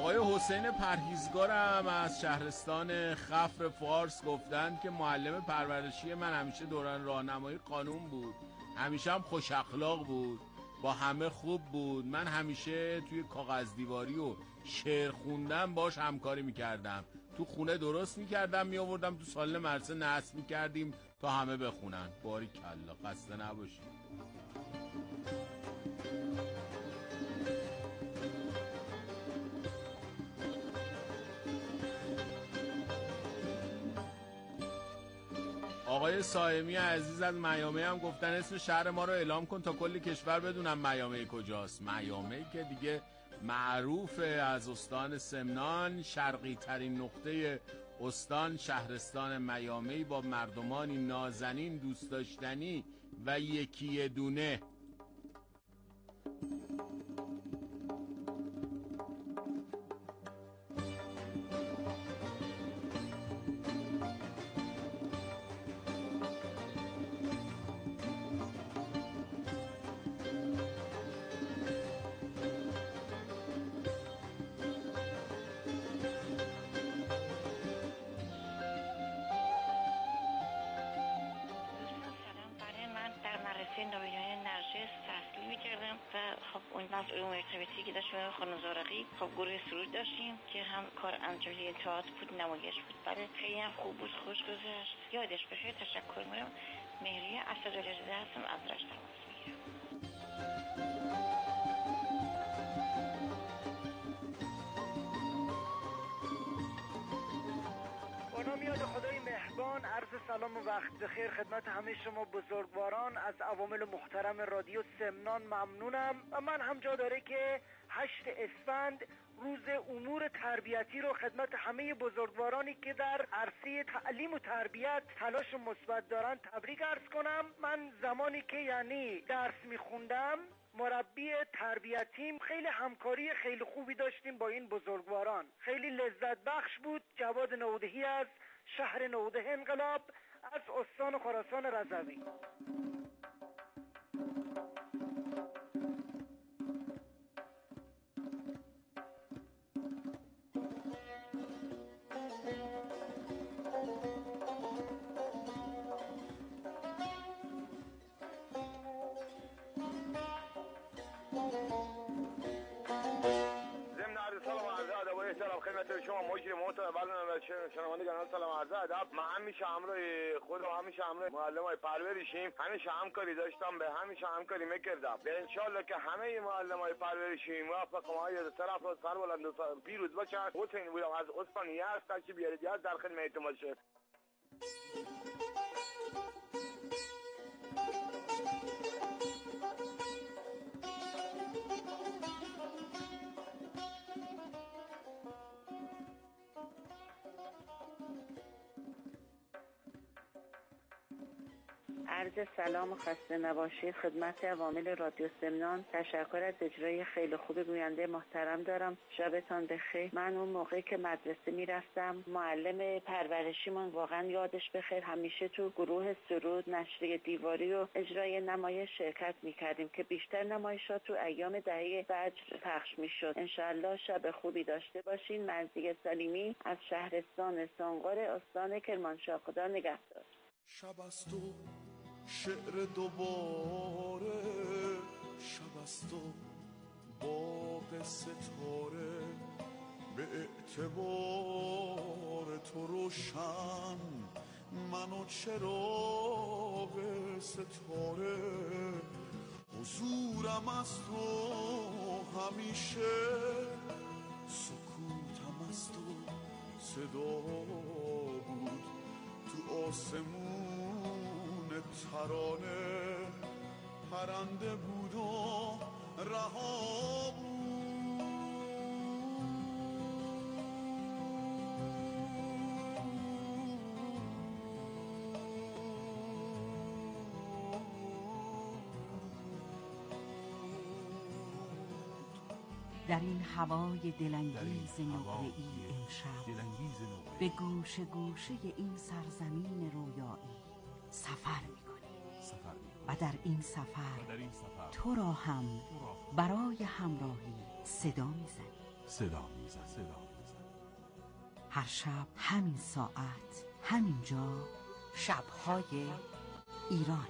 آقای حسین پرهیزگارم از شهرستان خفر فارس گفتن که معلم پرورشی من همیشه دوران راهنمایی قانون بود، همیشه هم خوش اخلاق بود، با همه خوب بود. من همیشه توی کاغذ دیواری و شعر خوندن باش همکاری میکردم، تو خونه درست میکردم میآوردم تو سالن مدرسه نصب میکردیم تا همه بخونن. باریکلا، خسته نباشی. آقای صائمی عزیز از میامی هم گفتن اسم شهر ما رو اعلام کن تا کل کشور بدونم میامی کجاست. میامی که دیگه معروفه، از استان سمنان، شرقی ترین نقطه استان شهرستان میامی با مردمانی نازنین، دوست داشتنی و یکی دونه. نابینایی نرجس تحصیل میکردم و خب اون مسئول مرتبطی که داشتیم خانم زارقی، خب گروه سرود داشتیم که هم کار انجامی تئاتر بود، نمایش بود. بله خیلی هم خوب بود، خوش گذشت. یادش بخیر. تشکر میکنم. مهریه اسدالله هستم از رشت تماس میگیرم. با نام یاد خدای مهربان، عرض سلام و وقت بخیر خدمت همه شما بزرگواران. از عوامل محترم رادیو سمنان ممنونم و من هم جا داره که 8 اسفند روز امور تربیتی رو خدمت همه بزرگوارانی که در عرصه تعلیم و تربیت تلاش مثبت دارن تبریک عرض کنم. من زمانی که یعنی درس میخوندم، مربی تربیتیم، خیلی همکاری خیلی خوبی داشتیم با این بزرگواران، خیلی لذت بخش بود. جواد نودهی از شهر نوده انقلاب از استان خراسان رضوی. خدمت شما مجری محترم برنامه شنوندگان سلام عرض ادب. من همیشه همراه خودم، همیشه همراه معلمای پرورشیم، همیشه همکاری داشتم، به همیشه همکاری میکردم. به انشالله که همه معلمای پرورشی موفق و مایه طرف و سربلند و پیروز باشن. حسین بودم از استان یزد تشریف بیارید، یزد در خدمتتون باشه. عرض سلام و خسته نباشید خدمت عوامل رادیو سمنان. تشکر از اجرای خیلی خوب گوینده محترم دارم. شبتان بخیر. من اون موقعی که مدرسه میرفتم، معلم پرورشیمون واقعا یادش بخیر، همیشه تو گروه سرود، نشریه دیواری و اجرای نمایش شرکت میکردیم که بیشتر نمایشات تو ایام دهه فجر پخش میشد. انشالله شب خوبی داشته باشین. مرضیه سلیمی از شهرستان سانغار استان کرمانشاه. خدا نگهدار. شب است و شعر دوباره، شب است و باغ ستاره، به اعتبار تو روشن من و چراغ ستاره. حضورم از تو همیشه، سکوتم از تو صدا بود. تو آسمون ترانه پرنده بود و رها بود. در این هوای دلانگیز نقره‌ای امشب، به گوشه گوشه این سرزمین رویایی سفر می‌کنیم و در این سفر تو را هم برای همراهی صدا می‌زنیم. صدا میزد. هر شب همین ساعت همینجا، شب‌های ایران.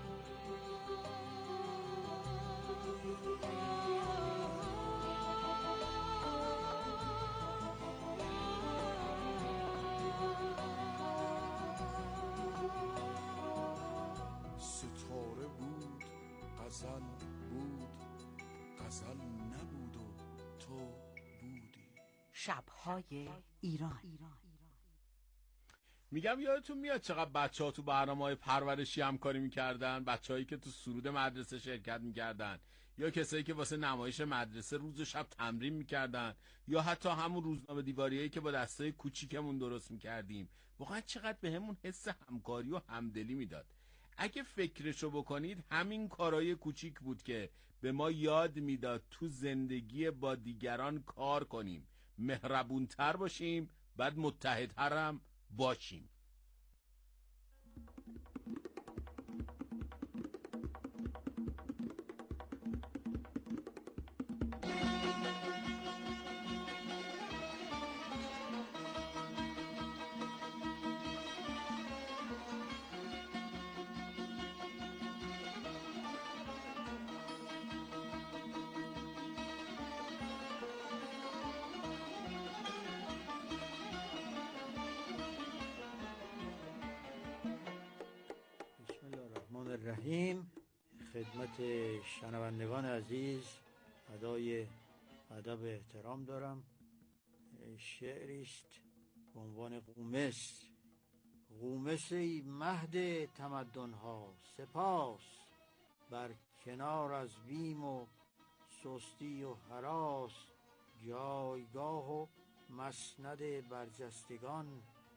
ستاره بود، غزل بود، غزل نبود و تو بودی. شب‌های ایران. میگم یادتون میاد چقدر بچه‌ها تو برنامه‌های پرورشی همکاری میکردن؟ بچه‌هایی که تو سرود مدرسه شرکت میکردن، یا کسایی که واسه نمایش مدرسه روز و شب تمرین میکردن، یا حتی همون روزنامه دیواریایی که با دستای کوچیکمون درست میکردیم. واقعا چقدر بهمون حس همکاری و همدلی میداد. اگه فکرشو بکنید، همین کارهای کوچیک بود که به ما یاد میداد تو زندگی با دیگران کار کنیم، مهربونتر باشیم، بعد متحدتر هم باشیم. الرحیم. خدمت شنوندگان عزیز ادای ادب احترام دارم. شعری است به عنوان قومس. قومس ای مهد تمدن‌ها سپاس، بر کنار از بیم و سستی و هراس، جایگاه و مسند برجستگان،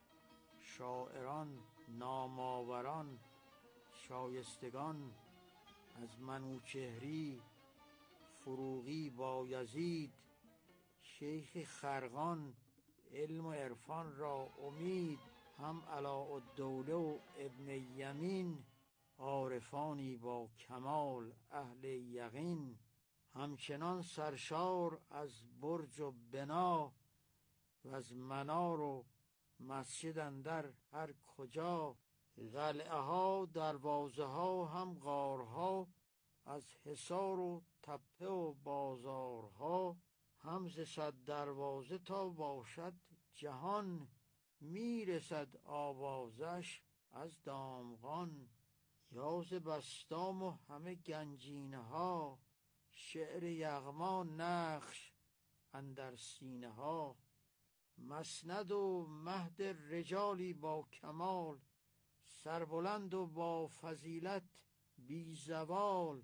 شاعران نامآوران شایستگان، از منوچهری فروغی بایزید، شیخ خرقان علم و عرفان را امید، هم علاءالدوله و ابن یمین عارفانی با کمال اهل یقین، همچنان سرشار از برج و بنا و از منار و مسجد اندر هر کجا، قلعه ها دروازه ها هم غارها، از حصار و تپه و بازارها، هم ز صد دروازه تا باشد جهان، میرسد آوازش از دامغان، یا ز بسطام و همه گنجینه ها، شعر یغما نقش اندر سینه ها، مسند و مهد رجالی با کمال، سربلند و با فضیلت بی زوال،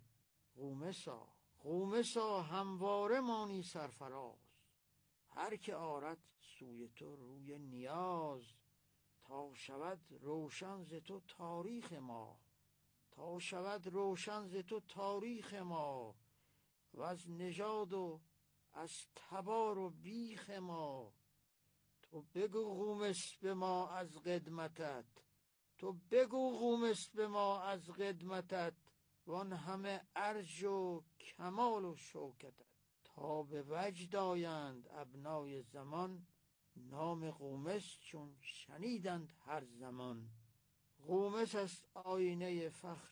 قومسا همواره مانی سرفراز، هر که آرد سوی تو روی نیاز، تا شود روشن ز تو تاریخ ما، و از نژاد و از تبار و بیخ ما، تو بگو قومس به ما از قدمتت، وان همه ارج و کمال و شوکتت، تا به وجد آیند ابنای زمان، نام قومس چون شنیدند هر زمان. قومس است آینه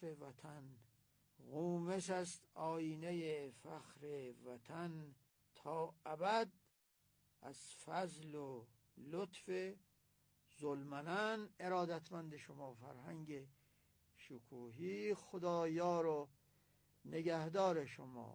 فخر وطن، تا ابد از فضل و لطف ذوالمنن. ارادتمند شما فرهنگ شکوهی، خدایار و نگهدار شما.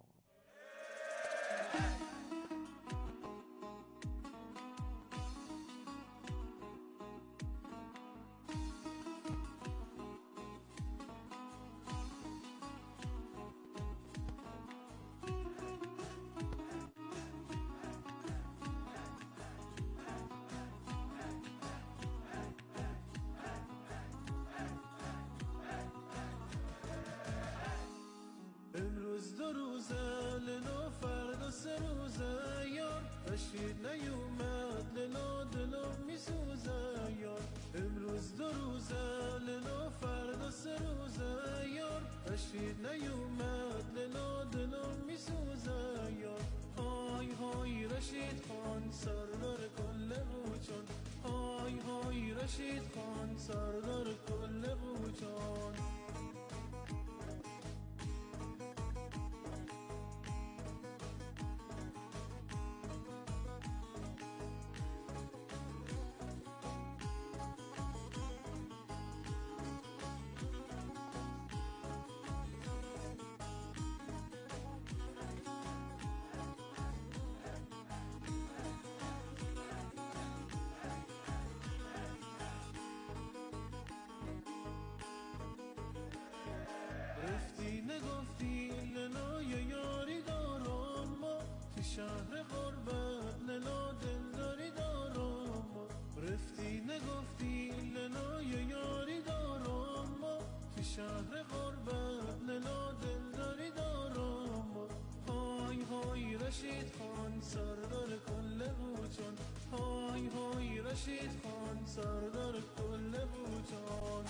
امروز 2 روزه لنا، فردا 3 روزه یار، رشید نیومد لنا دلم میسوزه یار. امروز 2 روزه لنا، فردا 3 روزه یار، رشید نیومد لنا دلم میسوزه یار. های های رشید سردار کل قوچان. رفتی نگفتی لنای یاری دارم ما، تو شهر غربت لنا دلداری دارم ما. رفتی نگفتی لنای یاری دارم ما، تو شهر غربت لنا دلداری دارم ما. های های رشید خان سردار کل قوچان، های های رشید خان سردار کل قوچان.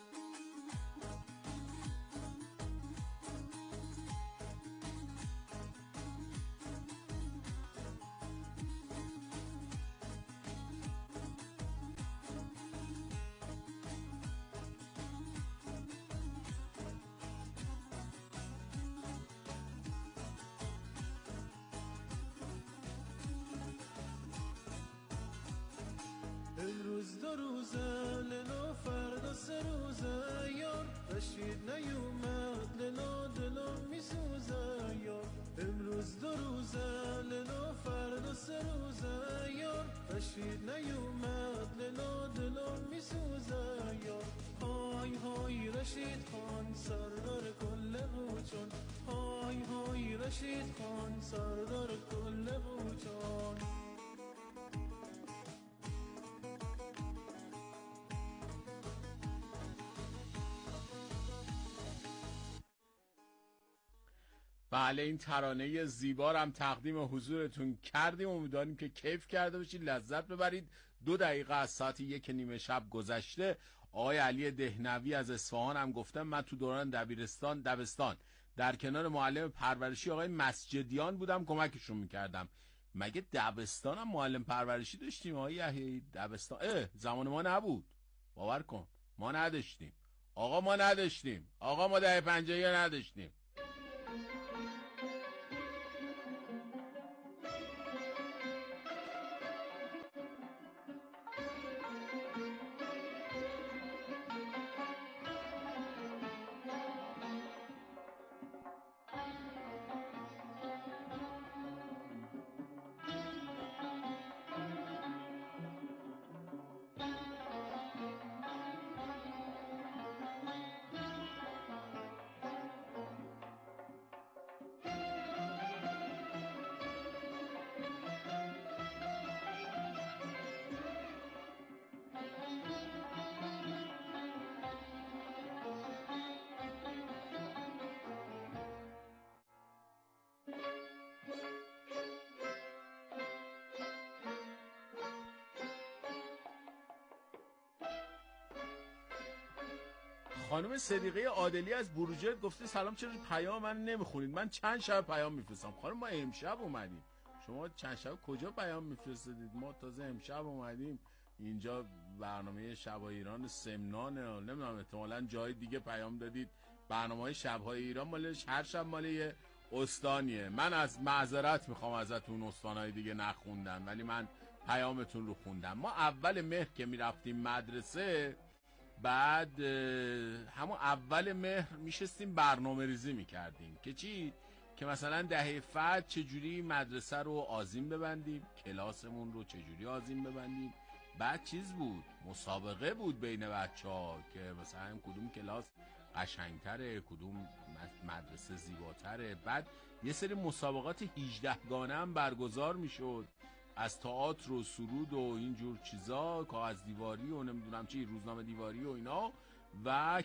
امروز دو روزه لنا فردا سه روزه یار، رشید نیومد لنا دلم میسوزه یار. امروز دو روزه لنا فردا سه روزه یار، رشید نیومد لنا دلم میسوزه یار. های های رشید خان سردار کل قوچان، های های رشید خان سردار کل قوچان. بله این ترانه زیبا رو هم تقدیم حضورتون کردیم. امیدواریم که کیف کرده باشید، لذت ببرید. 2 دقیقه از ساعت 1:30 شب گذشته. آقای علی دهنوی از اصفهان هم گفتم من تو دوران دبستان در کنار معلم پرورشی آقای مسجدیان بودم، کمکشون میکردم. مگه دبستان هم معلم پرورشی داشتیم آقای دبستان؟ زمان ما نبود، باور کن ما نداشتیم آقا، ما نداشتیم آقا، ما دهه 50 نداشتیم. خانم صدیقه عادلی از بروجرد گفته سلام، چرا پیام من نمیخونید؟ من چند شب پیام میفرستم. خانم ما امشب اومدیم، شما چند شب کجا پیام میفرستید؟ ما تازه امشب اومدیم اینجا، برنامه شب‌های ایران سمنانه، نمیدونم احتمالاً جای دیگه پیام دادید. برنامه‌های شب‌های ایران مالش هر شب مال یه استانیه. من از معذرت میخوام ازتون، استانهای دیگه نخوندن ولی من پیامتون رو خوندم. ما اول مهر که میرفتیم مدرسه، بعد همون اول مهر میشستیم برنامه ریزی میکردیم که چی؟ که مثلا دهه فجر چجوری مدرسه رو آذین ببندیم، کلاسمون رو چجوری آذین ببندیم. بعد چیز بود، مسابقه بود بین بچه‌ها که مثلا کدوم کلاس قشنگتره، کدوم مدرسه زیباتره. بعد یه سری مسابقات 18 گانه هم برگزار میشد، از تئاتر و سرود و اینجور چیزا، کاغذ دیواری و نمیدونم چی، روزنامه دیواری و اینا، و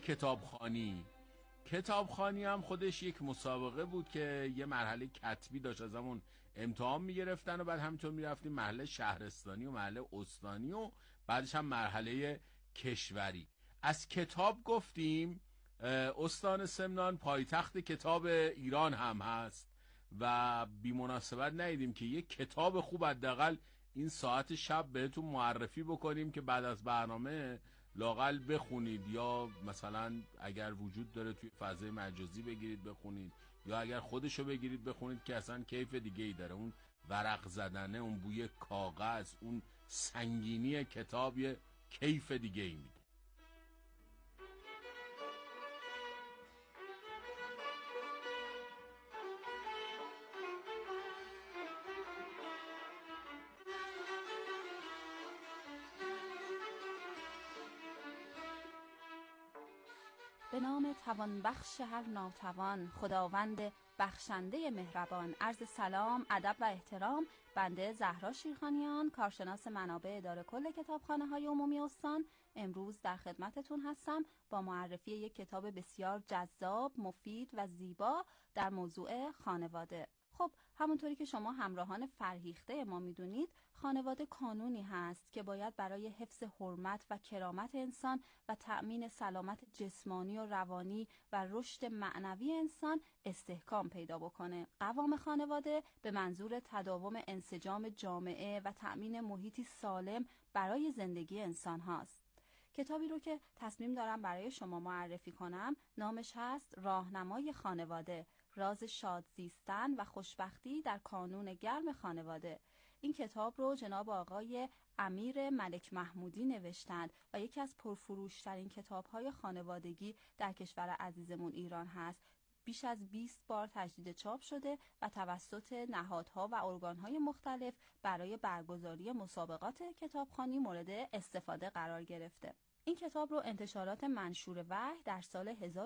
کتابخوانی هم خودش یک مسابقه بود که یه مرحله کتبی داشت، از همون امتحان میگرفتن و بعد همینطور میرفتیم مرحله شهرستانی و مرحله استانی و بعدش هم مرحله کشوری. از کتاب گفتیم، استان سمنان پایتخت کتاب ایران هم هست و بی مناسبت ندیدیم که یک کتاب خوب حداقل این ساعت شب بهتون معرفی بکنیم که بعد از برنامه لااقل بخونید، یا مثلا اگر وجود داره توی فضای مجازی بگیرید بخونید، یا اگر خودشو بگیرید بخونید که اصلا کیف دیگه ای داره. اون ورق زدنه، اون بوی کاغذ، اون سنگینی کتاب یه کیف دیگه ای میده. به نام توان بخش هر ناتوان، خداوند بخشنده مهربان. عرض سلام، ادب و احترام. بنده زهرا شیرخانیان، کارشناس منابع اداره کل کتابخانه‌های عمومی استان، امروز در خدمتتون هستم با معرفی یک کتاب بسیار جذاب، مفید و زیبا در موضوع خانواده. خب همونطوری که شما همراهان فرهیخته ما میدونید، خانواده کانونی هست که باید برای حفظ حرمت و کرامت انسان و تأمین سلامت جسمانی و روانی و رشد معنوی انسان استحکام پیدا بکنه. قوام خانواده به منظور تداوم انسجام جامعه و تأمین محیطی سالم برای زندگی انسان هاست. کتابی رو که تصمیم دارم برای شما معرفی کنم نامش هست راهنمای خانواده، راز شاد زیستن و خوشبختی در کانون گرم خانواده. این کتاب رو جناب آقای امیر ملک محمودی نوشتند و یکی از پرفروشترین کتاب‌های خانوادگی در کشور عزیزمون ایران هست. بیش از 20 بار تجدید چاپ شده و توسط نهادها و ارگان‌های مختلف برای برگزاری مسابقات کتابخوانی مورد استفاده قرار گرفته. این کتاب رو انتشارات منشور وحی در سال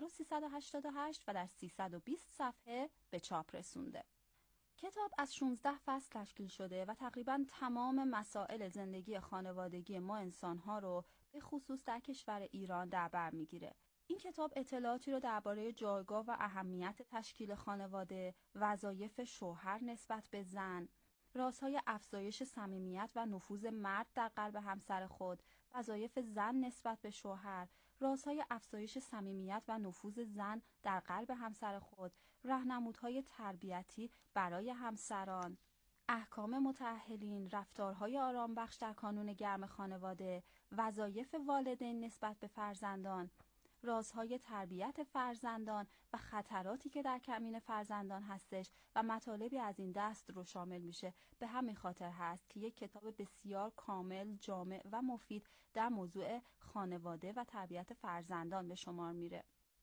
1388 و در 320 صفحه به چاپ رسونده. کتاب از 16 فصل تشکیل شده و تقریباً تمام مسائل زندگی خانوادگی ما انسان‌ها رو به خصوص در کشور ایران در بر می‌گیره. این کتاب اطلاعاتی رو درباره جایگاه و اهمیت تشکیل خانواده، وظایف شوهر نسبت به زن، رازهای افزایش صمیمیت و نفوذ مرد در قلب همسر خود، وظایف زن نسبت به شوهر، رازهای افزایش صمیمیت و نفوذ زن در قلب همسر خود، راهنمودهای تربیتی برای همسران، احکام متأهلین، رفتارهای آرامبخش در کانون گرم خانواده، وظایف والدین نسبت به فرزندان، رازهای تربیت فرزندان و خطراتی که در کمین فرزندان هستش و مطالبی از این دست رو شامل میشه. به همین خاطر هست که یک کتاب بسیار کامل، جامع و مفید در موضوع خانواده و تربیت فرزندان به شمار میره.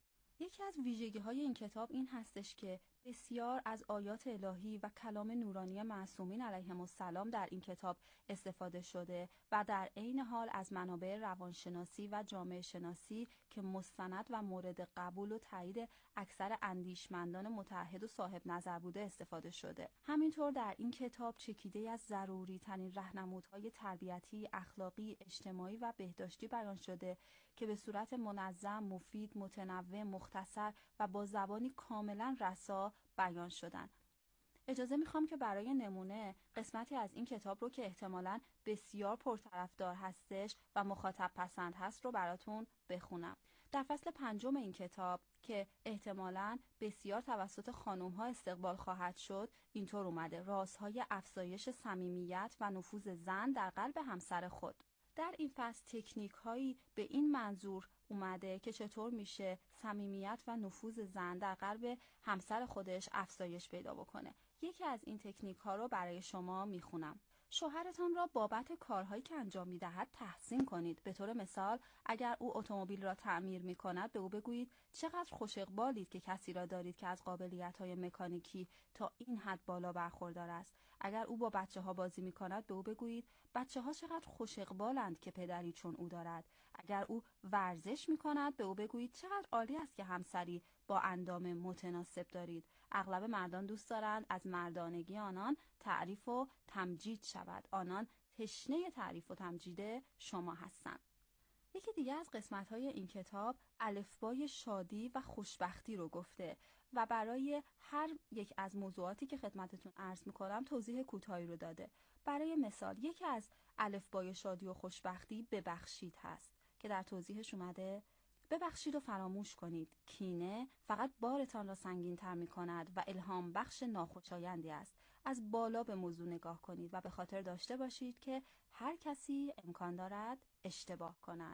یکی از ویژگی‌های این کتاب این هستش که بسیار از آیات الهی و کلام نورانی معصومین علیهم السلام در این کتاب استفاده شده و در عین حال از منابع روانشناسی و جامعه شناسی که مستند و مورد قبول و تایید اکثر اندیشمندان متعهد و صاحب نظر بوده استفاده شده. همینطور در این کتاب چکیده از ضروری ترین راهنمودهای تربیتی، اخلاقی، اجتماعی و بهداشتی بیان شده که به صورت منظم، مفید، متنوع، مختصر و با زبانی کاملا رسا بیان شدن. اجازه میخوام که برای نمونه قسمتی از این کتاب رو که احتمالاً بسیار پرطرفدار هستش و مخاطب پسند هست رو براتون بخونم. در فصل 5 این کتاب که احتمالاً بسیار توسط خانم‌ها استقبال خواهد شد، اینطور اومده: رازهای افزایش صمیمیت و نفوذ زن در قلب همسر خود. در این فصل تکنیک هایی به این منظور اومده که چطور میشه صمیمیت و نفوذ زن در قلب همسر خودش افزایش پیدا بکنه. یکی از این تکنیک ها رو برای شما میخونم. شوهرتان را بابت کارهایی که انجام میدهد تحسین کنید. به طور مثال اگر او اتومبیل را تعمیر میکند به او بگویید چقدر خوش اقبالید که کسی را دارید که از قابلیت‌های مکانیکی تا این حد بالا برخوردار است. اگر او با بچه‌ها بازی میکند به او بگویید بچه‌ها چقدر خوش اقبالند که پدری چون او دارد. اگر او ورزش میکند به او بگویید چقدر عالی است که همسری با اندام متناسب دارید. اغلب مردان دوست دارند از مردانگی آنان تعریف و تمجید شود. آنان تشنه تعریف و تمجید شما هستند. یکی دیگه از قسمت‌های این کتاب الفبای شادی و خوشبختی رو گفته و برای هر یک از موضوعاتی که خدمتتون عرض می‌کنم توضیح کوتاهی رو داده. برای مثال یکی از الفبای شادی و خوشبختی ببخشید هست که در توضیحش اومده ببخشید و فراموش کنید. کینه فقط بارتان را سنگین‌تر می‌کند و الهام بخش ناخوشایندی است. از بالا به موضوع نگاه کنید و به خاطر داشته باشید که هر کسی امکان دارد اشتباه کند.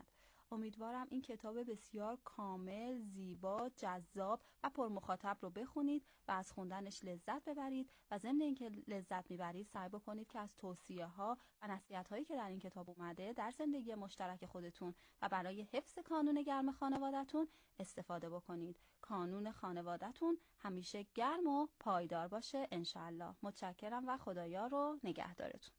امیدوارم این کتاب بسیار کامل، زیبا، جذاب و پرمخاطب رو بخونید و از خوندنش لذت ببرید و ضمن اینکه لذت میبرید سعی بکنید که از توصیه‌ها و نصیحت‌هایی که در این کتاب اومده در زندگی مشترک خودتون و برای حفظ کانون گرم خانواده‌تون استفاده بکنید. کانون خانواده‌تون همیشه گرم و پایدار باشه انشالله. متشکرم و خدایا رو نگهدارتون.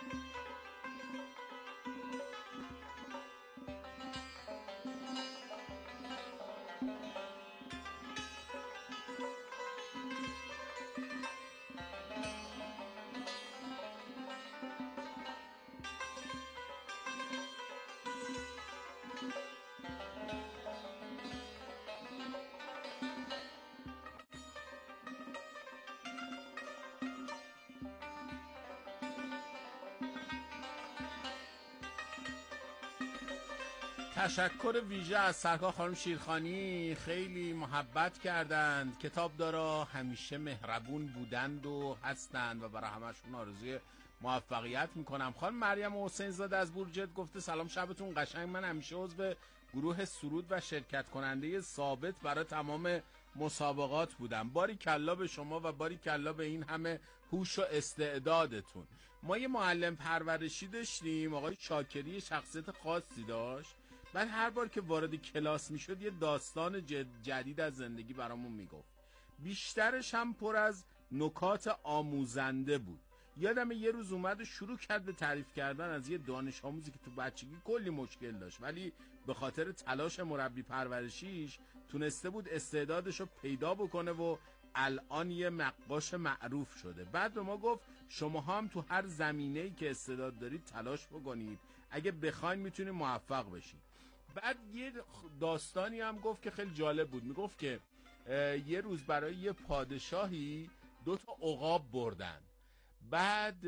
تشکر ویژه از سرکار خانم شیرخانی، خیلی محبت کردند. کتابدارا همیشه مهربون بودند و هستند و برای همشون آرزوی موفقیت میکنم. خانم مریم حسین زاده از بورجت گفته سلام شبتون قشنگ. من همیشه عضو گروه سرود و شرکت کننده ثابت برای تمام مسابقات بودم. باری کلا به شما و باری کلا به این همه هوش و استعدادتون. ما یه معلم پرورشی داشتیم، آقای شاکری، شخصیت خاصی داشت. بعد هر بار که وارد کلاس میشد یه داستان جدید از زندگی برامون میگفت. بیشترش هم پر از نکات آموزنده بود. یادم یه روز اومد و شروع کرد به تعریف کردن از یه دانش آموزی که تو بچگی کلی مشکل داشت، ولی به خاطر تلاش مربی پرورشیش تونسته بود استعدادش رو پیدا بکنه و الان یه نقاش معروف شده. بعد به ما گفت شما هم تو هر زمینه‌ای که استعداد دارید تلاش بکنید، اگه بخواید میتونید موفق بشید. بعد یه داستانی هم گفت که خیلی جالب بود. میگفت که یه روز برای یه پادشاهی 2 عقاب بردن. بعد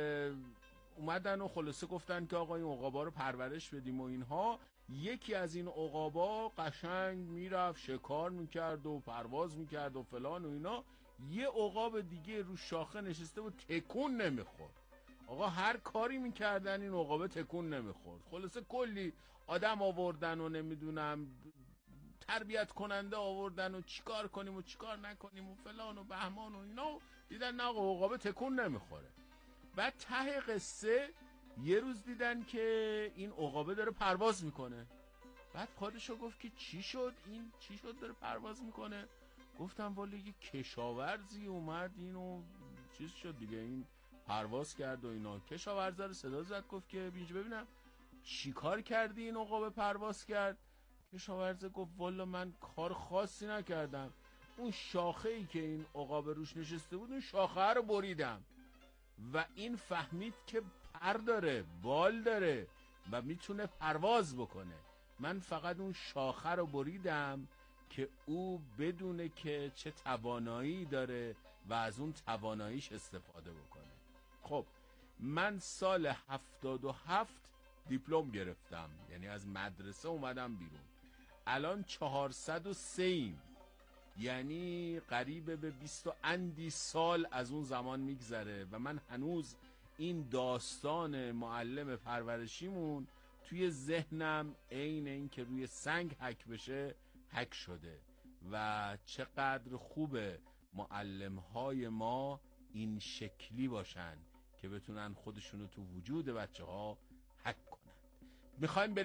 اومدن و خلاصه گفتن که آقا این عقابا رو پرورش بدیم و اینها. یکی از این عقابا قشنگ میرفت شکار میکرد و پرواز میکرد و فلان و اینا. یه عقاب دیگه رو شاخه نشسته و تکون نمیخورد. آقا هر کاری میکردن این عقابه تکون نمیخورد. خلاصه کلی آدم آوردن و نمیدونم تربیت کننده آوردن و چیکار کنیم و چیکار نکنیم و فلان و بهمان و اینا. دیدن نه آقا عقابه تکون نمیخوره. بعد ته قصه یه روز دیدن که این عقابه داره پرواز میکنه. بعد پادشاه گفت که چی شد؟ این چی شد داره پرواز میکنه؟ گفتم والا یه کشاورزی اومد اینو چیز شد دیگه، این پرواز کرد و اینا. کشاورزه رو صدا زد گفت که بیج ببینم چی کار کردی این عقابه پرواز کرد؟ کشاورزه گفت والا من کار خاصی نکردم، اون شاخه‌ای که این عقابه روش نشسته بود اون شاخه رو بریدم و این فهمید که پر داره، بال داره و میتونه پرواز بکنه. من فقط اون شاخه رو بریدم که او بدونه که چه توانایی داره و از اون تواناییش استفاده بکنه. خب من سال 77 دیپلم گرفتم، یعنی از مدرسه اومدم بیرون. الان 403 یعنی قریب به 20 اندی سال از اون زمان میگذره و من هنوز این داستان معلم پرورشیمون توی ذهنم عین این که روی سنگ حک بشه حک شده. و چقدر خوبه معلم‌های ما این شکلی باشن که بتونن خودشونو تو وجود بچه ها حک کنن. میخوایم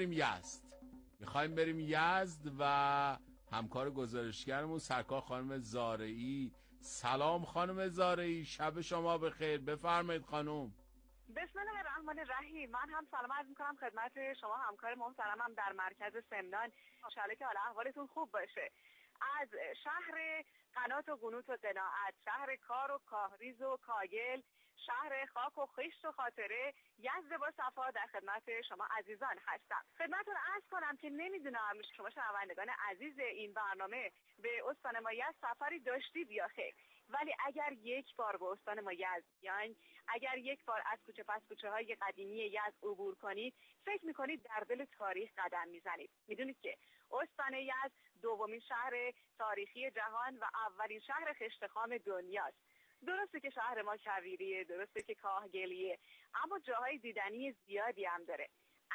بریم یزد و همکار گزارشگرمون سرکار خانم زارعی. سلام خانم زارعی، شب شما بخیر. بفرمایید خانم. بسم الله الرحمن الرحیم. من هم سلام عرض میکنم خدمت شما همکار محترمم در مرکز سمنان. انشالله که حالا احوالتون خوب باشه. از شهر قنات و قنوت و قناعت، شهر کار و کاهریز و کاگل، شهر خاک و خشت و خاطره، یزد با صفا در خدمت شما عزیزان هستم. خدمتتون عرض کنم که نمیدونم شما شنوندگان عزیز این برنامه به استان ما یزد سفری داشتید یا خیر، ولی اگر یک بار به استان ما یزد بیاین، اگر یک بار از کوچه پس کوچه های قدیمی یزد عبور کنید، فکر میکنید در دل تاریخ قدم میزنید. میدونید که استان یزد دومین شهر تاریخی جهان و اولین شهر خشتخام دنیاست. درسته که شهر ما کویریه، درسته که کاهگلیه، اما جاهای دیدنی زیادی هم داره.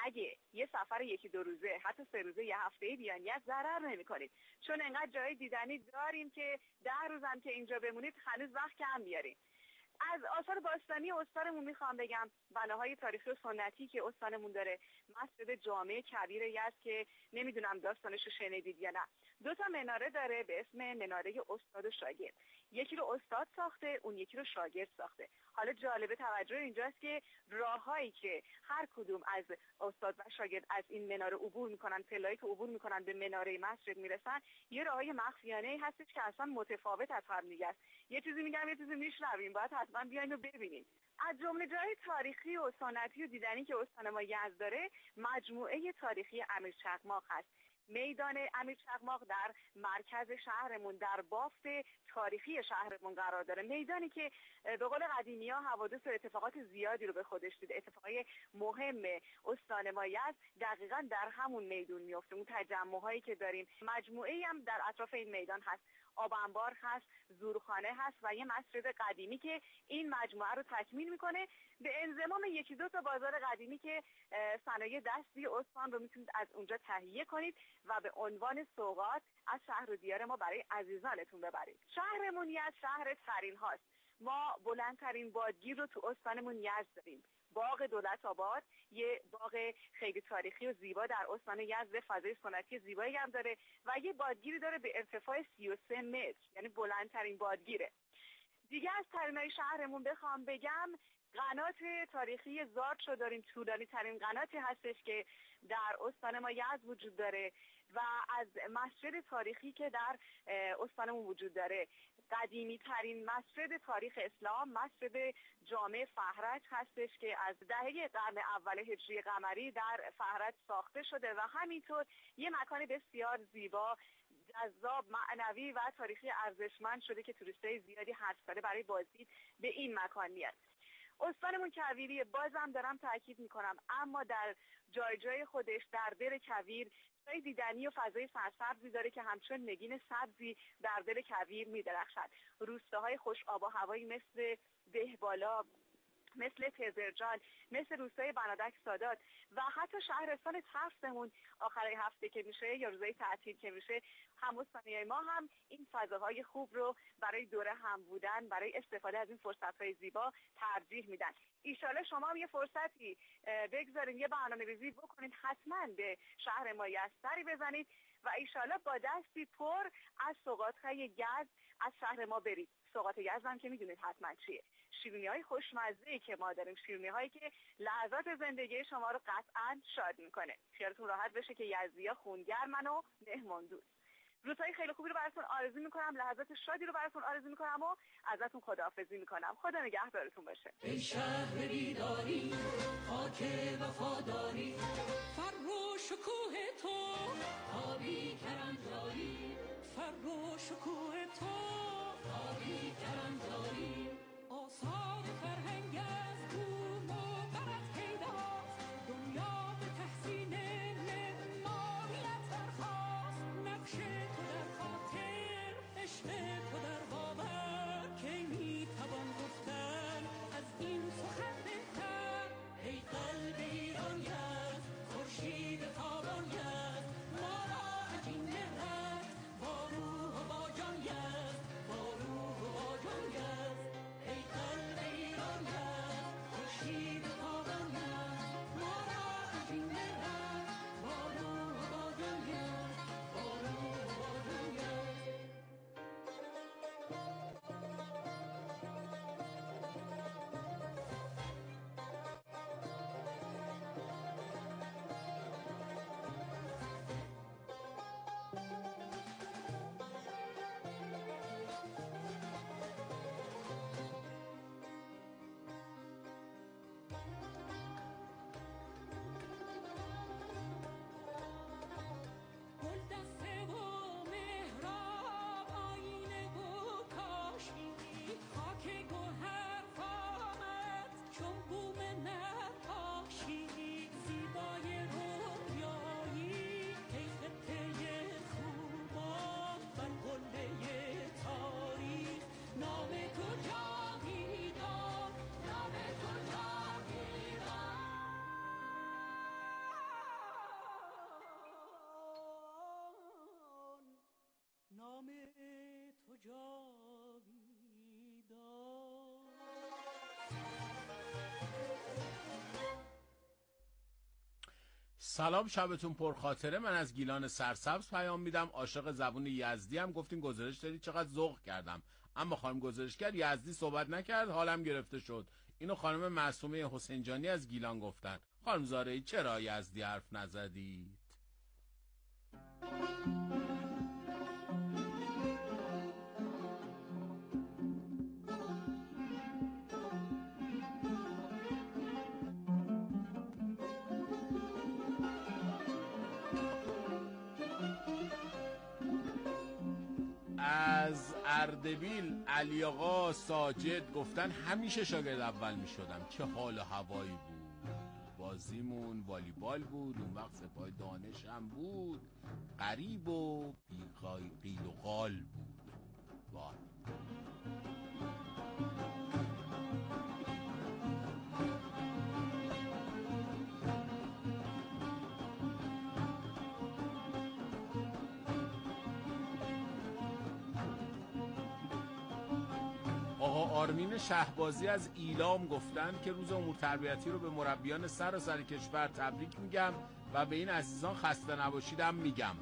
اگه یه سفر 1-2 روزه، حتی 3 روزه، یه هفته بیان، یه ضرر نمی‌کنید، چون انقدر جای دیدنی داریم که 10 روزم که اینجا بمونید هنوز وقت کم میاریم. از آثار باستانی استانمون میخوام بگم بناهای تاریخی و سنتی که استانمون داره. مسجد جامع کبیر یزد که نمیدونم داستانشو شنیدید یا نه. 2 تا مناره داره به اسم مناره استاد و شاگرد. یکی رو استاد ساخته، اون یکی رو شاگرد ساخته. حالا جالب توجه اینجاست که راههایی که هر کدوم از استاد و شاگرد از این مناره عبور میکنن، پله‌ای که عبور میکنن به مناره مسجد میرسن، یه راههای مخفیانه هستش که اصلا متفاوت از هم دیگه است. یه چیزی میگم یه چیزی میشنویم، باید حتما بیاین و ببینید. از جمله جای تاریخی و سنتی و دیدنی که استان ما یزد داره، مجموعه تاریخی امیر چقماق هست. میدان امیر چقماق در مرکز شهرمون، در بافت تاریخی شهرمون قرار داره. میدانی که به قول قدیمی‌ها حوادث و اتفاقات زیادی رو به خودش دیده. اتفاقای مهم استان ما یزد دقیقاً در همون میدون میفته. اون تجمع‌هایی که داریم، مجموعه‌ای هم در اطراف این میدان هست. آب انبار هست، زورخانه هست و یه مسجد قدیمی که این مجموعه رو تکمیل میکنه، به انضمام 1-2 تا بازار قدیمی که صنایع دستی استان رو میتونید از اونجا تهیه کنید و به عنوان سوغات از شهر و دیار ما برای عزیزانتون ببرید. شهرمون یزد شهر ترین هاست. ما بلندترین بادگیر رو تو استانمون یزد داریم. باغ دولت آباد، یه باغ خیلی تاریخی و زیبا در استان یزد، فضای سنتی زیبایی هم داره و یه بادگیری داره به ارتفاع 33 متر، یعنی بلندترین بادگیره. دیگه از ترینای شهرمون بخوام بگم، قنات تاریخی زارچ رو داریم. طولانی ترین قناتی هستش که در استان ما یزد وجود داره و از مسجد تاریخی که در استانمون وجود داره، قدیمی ترین مسجد تاریخ اسلام مسجد جامع فهرج هستش که از دهه قرن اول هجری قمری در فهرج ساخته شده و همینطور یه مکان بسیار زیبا، جذاب، معنوی و تاریخی ارزشمند شده که توریستای زیادی هر ساله برای بازدید به این مکان میاد. استانمون کویریه، بازم دارم تاکید میکنم، اما در جای جای خودش در دل کویر جای دیدنی و فضای سرسبزی داره که همچون نگین سبزی در دل کویر میدرخشد. روستاهای خوش آب و هوایی مثل دهبالا، مثل تزرجان، مثل روستای بنادک سادات و حتی شهرستان ترسمون آخر هفته که میشه یا روزای تعطیل که میشه، هموطنای ما هم این فضاهای خوب رو برای دوره هم بودن، برای استفاده از این فرصت‌های زیبا ترجیح میدن. ایشالا شما هم یه فرصتی بگذارین، یه برنامه‌ریزی بکنید، حتما به شهر ما یزد سری بزنید و ایشالا با دستی پر از سوغات‌های یزد از شهر ما برید. سوغات یزد هم که میدونید حتما چیه. شیرینی‌های خوشمزه‌ای که ما داریم، شیرینی‌هایی که لحظات زندگی شما رو قطعاً شاد میکنه. خیالتون راحت بشه که یزدی‌ها خونگرمن و مهمان دوست. روزهای خیلی خوبی رو براتون آرزو میکنم، لحظات شادی رو براتون آرزو میکنم و ازتون خداحافظی میکنم. خدا نگهدارتون باشه. ای شهر بیداری، خاک وفاداری، فر و شکوه تو آبی کرمزاری، فر و شکوه تو آبی کرمزاری، آثار فرهنگ از بوم و برد پیداست، دنیا به تحسین معماریت برخاست، نقش تو در خاطر، عشق تو در باور، کی میتوان گفتن از این سخن بهتر. ای قلب ایران یزد، خورشید تابان یزد، ما را از این مهرت با روح و با جان یزد، با روح و با جان یزد. ای قلب سلام، شبتون پرخاطره. من از گیلان سرسبز پیام میدم. عاشق زبون یزدی هم گفتین گزارش داری، چقدر ذوق کردم. اما خانم گزارش کرد یزدی صحبت نکرد، حالم گرفته شد. اینو خانم معصومه حسین جانی از گیلان گفتن. خانم زارعی چرا یزدی حرف نزدید؟ از اردبیل علی آقا ساجد گفتن همیشه شاگرد اول می شدم. چه حال و هوایی بود. بازیمون والیبال بود، اون وقت سپاه دانش هم بود. غریب و قیل و قال بود. وای. آقا آرمین شهبازی از ایلام گفتن که روز امور تربیتی رو به مربیان سراسر کشور تبریک میگم و به این عزیزان خسته نباشیدم میگم.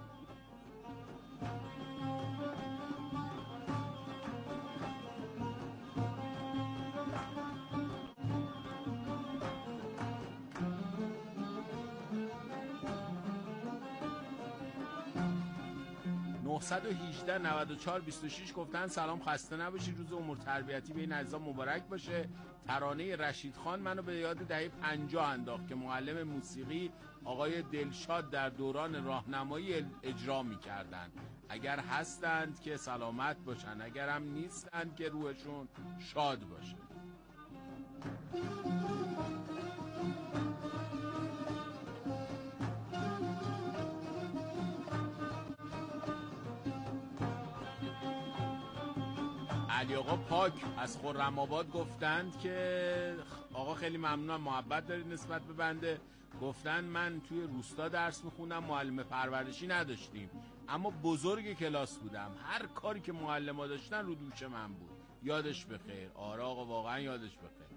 918 94 26 گفتن سلام، خسته نباشید، روز امور تربیتی به این عزیزان مبارک باشه. ترانه رشید خان منو به یاد دهه 50 انداخت که معلم موسیقی آقای دلشاد در دوران راهنمایی اجرا می‌کردند. اگر هستند که سلامت باشن، اگر هم نیستند که روحشون شاد باشه. علی آقا پاک از خرم‌آباد گفتند که آقا خیلی ممنونم، محبت دارید نسبت به بنده. گفتن من توی روستا درس میخوندم، معلم پرورشی نداشتیم، اما بزرگ کلاس بودم. هر کاری که معلم‌ها داشتن رو دوش من بود. یادش بخیر. آره آقا واقعا یادش بخیر.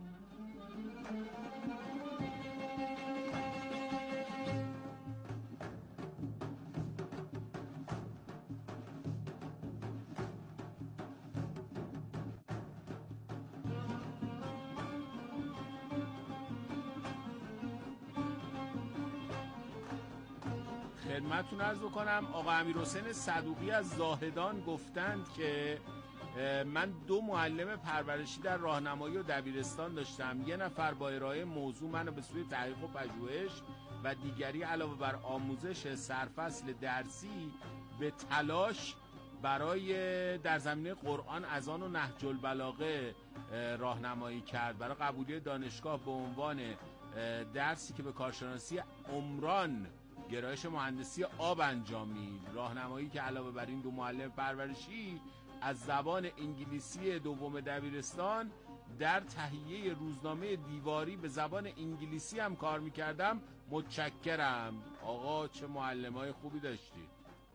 خدمتتون عرض بکنم آقا امیرحسین صدوقی از زاهدان گفتند که من 2 معلم پرورشی در راهنمایی و دبیرستان داشتم. یه نفر با ارائه موضوع منو به سوی تحقیق و پژوهش و دیگری علاوه بر آموزش سرفصل درسی به تلاش برای در زمینه قرآن، اذان و نهج البلاغه راهنمایی کرد. برای قبولی دانشگاه به عنوان درسی که به کارشناسی عمران گرایش مهندسی آب انجامید. راهنمایی که علاوه بر این 2 معلم پرورشی از زبان انگلیسی دوم دبیرستان در تهیه روزنامه دیواری به زبان انگلیسی هم کار میکردم. متشکرم. آقا چه معلمای خوبی داشتید.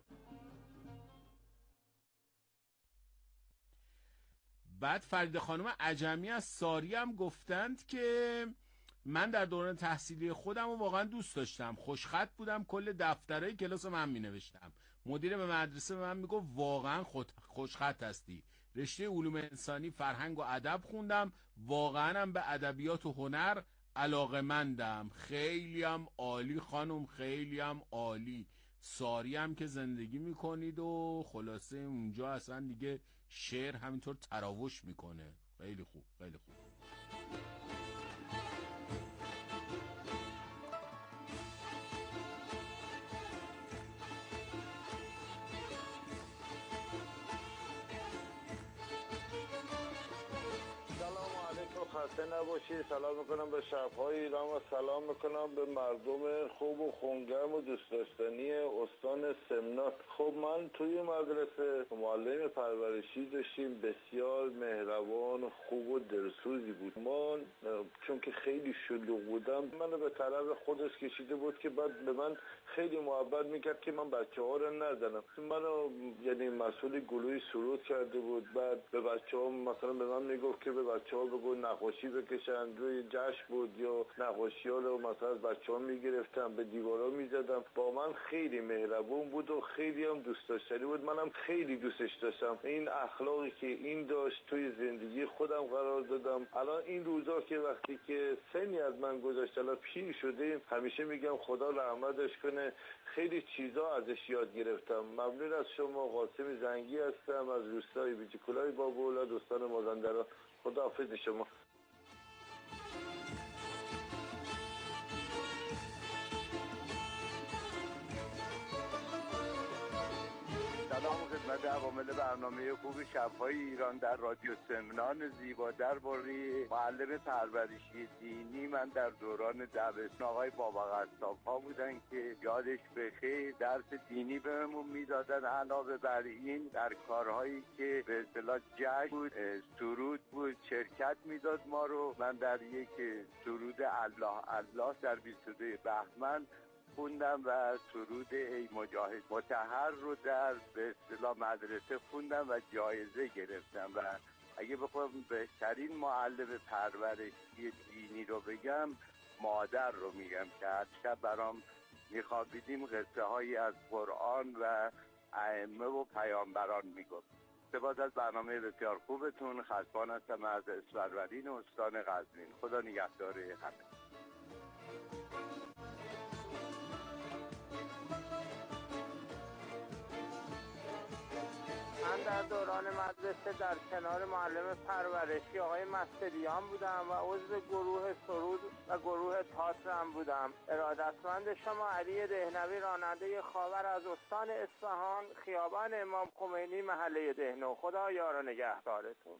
بعد فرید خانم عجمی از ساری هم گفتند که من در دوران تحصیلی خودم رو واقعا دوست داشتم. خوشخط بودم، کل دفترهای کلاس من می نوشتم. مدیر به مدرسه به من میگفت واقعا خوشخط هستی. رشته علوم انسانی فرهنگ و ادب خوندم. واقعا هم به ادبیات و هنر علاقه‌مندم. خیلی هم عالی خانم، خیلی هم عالی. ساری هم که زندگی میکنید و خلاصه اونجا اصلا دیگه شعر همینطور تراوش میکنه. خیلی خوب، خیلی خوب. خسته نباشی. سلام میکنم به شب‌های ایران و سلام میکنم به مردم خوب و خونگرم و دوست داشتنی استان سمنان. خب من توی مدرسه معلم پرورشی داشتیم، بسیار مهربان و خوب و دلسوزی بود. ما چون که خیلی شلوغ بودم منو به طرف خودش کشیده بود که بعد به من خیلی محبت میکرد که من بچه‌ها رو نزنم. منو یعنی مسئول گروه سرود کرده بود. بعد به بچه‌ها مثلا به من میگفت که به بچه‌ها بگو نخ نقاشی بکشن. روی جشن بود یا نقاشی‌ها رو مثلا از بچه‌ها می‌گرفتم به دیوارا می‌زدم. با من خیلی مهربون بود و خیلی هم دوست داشتنی بود. منم خیلی دوستش داشتم. این اخلاقی که این داشت توی زندگی خودم قرار دادم. الان این روزا که وقتی که سنی از من گذشت، الان پیر شده، همیشه میگم خدا رحمتش کنه، خیلی چیزا ازش یاد گرفتم. ممنون از شما. قاسم زنگی هستم از روستای بیچکولای باباولاد استان مازندران. خداحافظ شما. سلام خدمت عوامل برنامه خوب شب‌های ایران در رادیو سمنان زیبا. درباره معلم پرورشی دینی، من در دوران دبستان آقای بابا قصاب‌ها بودن که یادش بخیر درس دینی بهمون میدادن. علاوه بر این در کارهایی که به اصطلاح جشن بود، سرود بود، شرکت میداد ما رو. من در یک سرود الله الله در 22 بهمن خوندم و سرود ای مجاهد مطهر رو در به اصطلاح مدرسه خوندم و جایزه گرفتم. و اگه بخوام بهترین معلم پرورشی دینی رو بگم، مادر رو میگم که هر شب برام میخوابیدیم قصه هایی از قرآن و ائمه و پیامبران میگفت. سپاس از برنامه بسیار خوبتون. خسبان هستم از اسفرودین استان قزوین. خدا نگهدار همه. من در دوران مدرسه در کنار معلم پرورشی آقای مستریان بودم و عضو گروه سرود و گروه تئاترم بودم. ارادتمند شما علی دهنوی، راننده خاور از استان اصفهان، خیابان امام خمینی، محله دهنو. خدا یار و نگهدارتون.